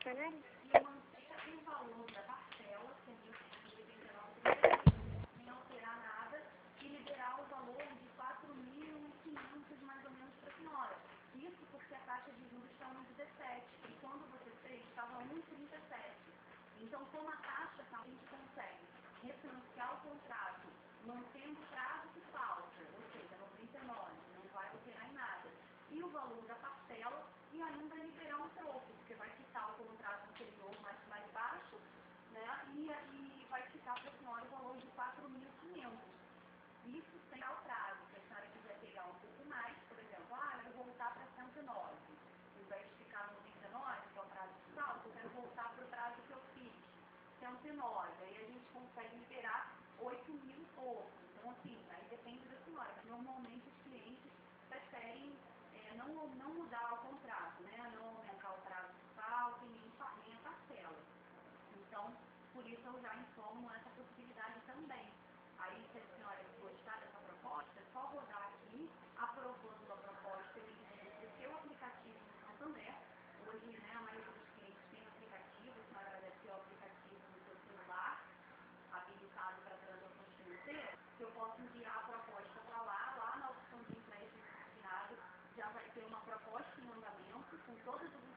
funcionário? E manter o valor da parcela, que é 1.189,36, sem alterar nada, e liberar o valor de 4.500 mais ou menos para a senhora. Isso porque a taxa de juros está 1,17 e quando você fez estava 1,37. Então, como a taxa está, a gente consegue refinanciar o contrato, mantendo o prazo que falta, ou seja, 99, não vai alterar em nada, e o valor da parcela, e ainda liberar um troco, porque vai ficar o contrato anterior mais baixo, né, e vai ficar para a senhora o valor de 4.500. Isso sem dar o prazo, se a senhora quiser pegar um pouco mais, por exemplo, eu vou voltar para 109, ao invés de ficar no 99, que é o prazo que falta, eu quero voltar para o prazo que eu fiz, 109, aí a gente consegue liberar 8.000 e pouco. Então, assim, aí depende da senhora. Normalmente os clientes preferem não mudar o contrato, né? Não aumentar o prazo que falta e nem a parcela. Então, por isso eu já informo essa possibilidade também. Aí, se a senhora gostar dessa proposta, é só rodar aqui, aprovando a proposta do seu aplicativo no Santander. Hoje, né, a maioria dos clientes tem aplicativo, a senhora deve ter o aplicativo no seu celular, habilitado para transações financeiras, que eu posso enviar a proposta para lá na opção de empréstimo assinado, já vai ter uma proposta em andamento, com todas as